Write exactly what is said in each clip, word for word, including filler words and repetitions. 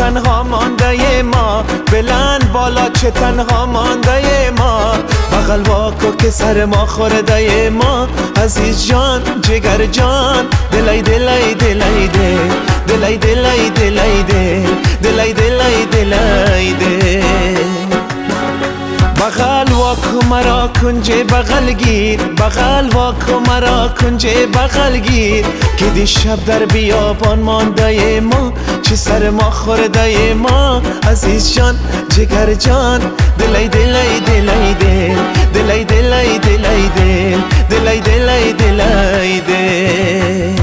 تنها مانده ما، بلند بالا چه تنها مانده ما. بغل واکو که سر ما خورده ما، عزیز جان جگر جان، دلای دلای دلای دل، دلای دلای دلای دل، دلای دلای دلای دل. بغل واکو مرا کنج بغل گیر، بغل واکو مرا کنج بغل گیر، که دی شب در بیابان مانده ما، چه سر ما خورده ما. عزیز جان جگر جان، دلای دلای دلای دل، دلای دلای دلای دل، دلای دلای دلای دل.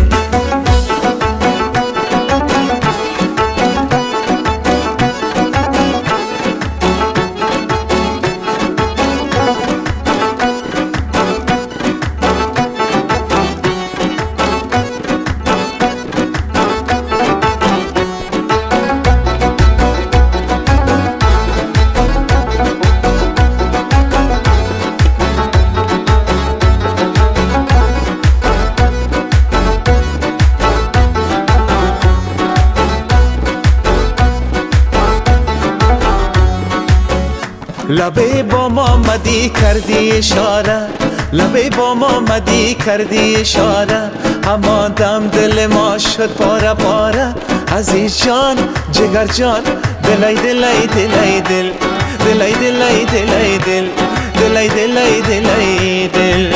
لبه با ما مدی کردی اشاره، لبه با ما مدی کردی اشاره، اما دم دل ما شد پاره پاره. عزیز جان جگر جان، دلای دلای دلای دل، دلای دلای دلای دل، دلای دلای دلای دل.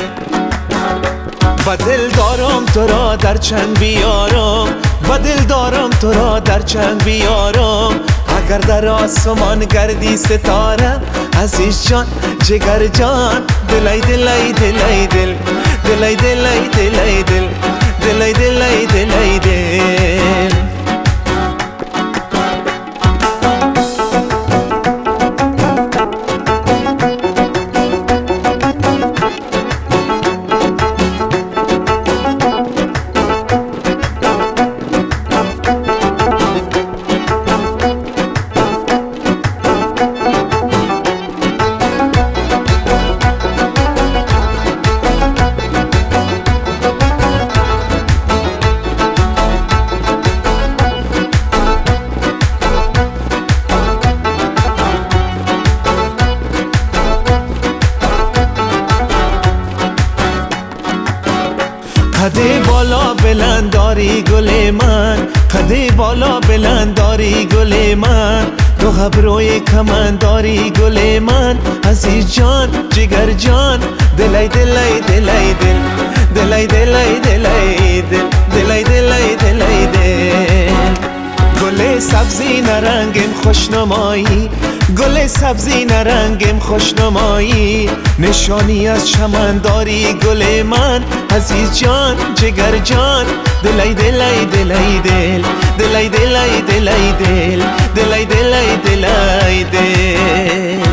با دل دارم تو را در چنگ بیارم، با دل دارم تو را در چنگ بیارم، اگر در آسمان گردی ستاره. عزیز جان جگر جان، دلای دلای دلای دل، دلای دلای دلای دل، دلای دلای دلای دل. قده بالا بلند داری گل من، قده بالا بلند داری گل من، دو ابروی کمند داری گل من. عزیز جان جگر جان، دلای دلای دلای دل، دلای دلای دلای دل، دلای دلای دلای دل. گل سبزی نرنگم خوشنمایی، گل سبزی نرنگم خوشنمایی، نشانی از چمن داری گل من. عزیز جان جگر جان، دلای دلای دلای دل، دلای دلای دلای دل، دلای دلای دلای دل.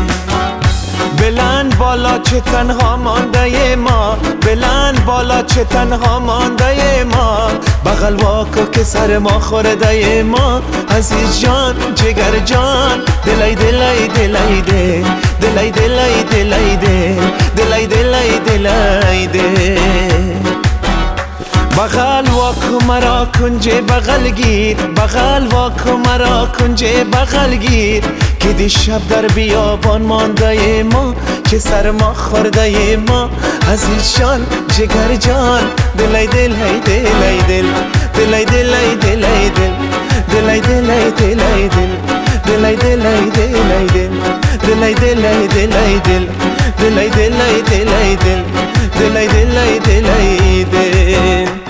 بلند بالا چه تنها مانده ما، بلند بالا چه تنها مانده ما، بغل واکو که سر ما خورده ما. عزیز جان جگر جان، دلای دلای دلای دل، دلای دلای دلای دل، دلای دلای دلای دل. بغل واکو مرا کنج بغل گیر، بغل واکو مرا کنج بغل گیر، که دی شب در بیابان مانده ما، که سر ما خورده ما. عزیز جان جگر جان، دلای دلای دلای دل، دلای دلای دلای دل، دلای دلای دلای دل، دلای دلای دلای دل، دلای دلای دلای دل، دلای دلای دلای دل، دلای دلای دلای دل.